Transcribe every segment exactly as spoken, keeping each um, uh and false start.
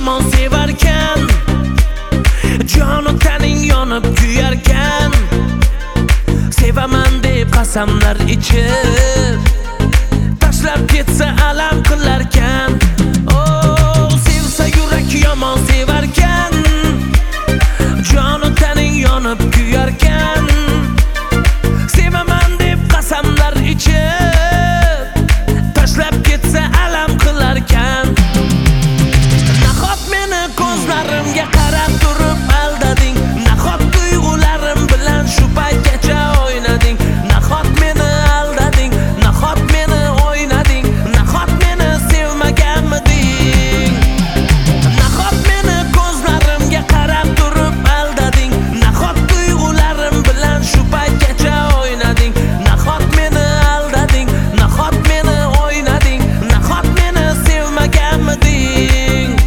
yomon sevarkan, jonu taning yonib kuyarkan, sevaman deb qasamlar ichib tashlab ketsa alam qilarkan. Oh, sevsa yurak yomon sevarkan, jonu taning yonib kuyarkan, sevaman deb qasamlar ichib tashlab ketsa alam qilarkan. Nahot meni ko'zlarimga qarab turib aldading, nahot tuyg'ularim bilan shu paytgacha o'ynading, nahot meni aldading, nahot meni o'ynading, nahot meni sevmaganmiding, nahot meni ko'zlarimga qarab turib aldading, nahot tuyg'ularim bilan shu paytgacha o'ynading, nahot meni aldading, nahot meni o'ynading, nahot meni sevmaganmiding.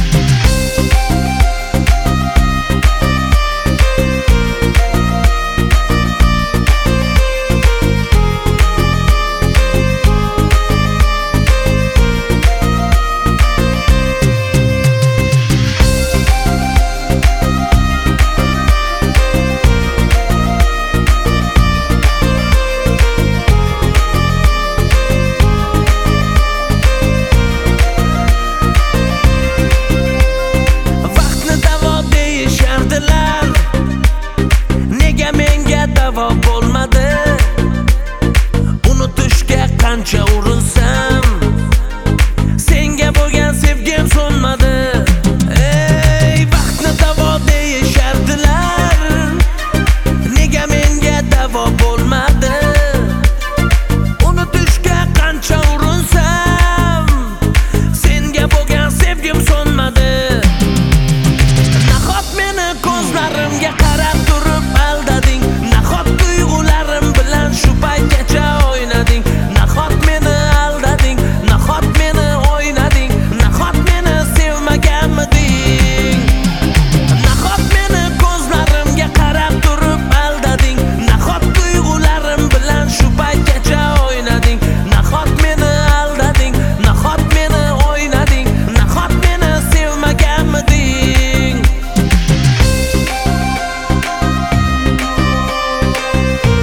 Nega menga davo bo'lmadi? Unutishga qancha urinsam, senga bo'lgan sevgim so'nmadi. Ey, vaqtni davo deyishardilar, nega menga davo bo'lmadi? Unutishga qancha urinsam, senga bo'lgan sevgim so'nmadi. Nahot meni ko'zlarimga qarab turib aldading, nahot tuyg'ularim bilan shu paytgacha o'ynading, nahot meni aldading, nahot meni o'ynading, nahot meni sevmaganmiding, nahot meni ko'zlarimga qarab turib aldading, nahot tuyg'ularim bilan shu paytgacha o'ynading, nahot meni aldading, nahot meni o'ynading, nahot meni sevmaganmiding.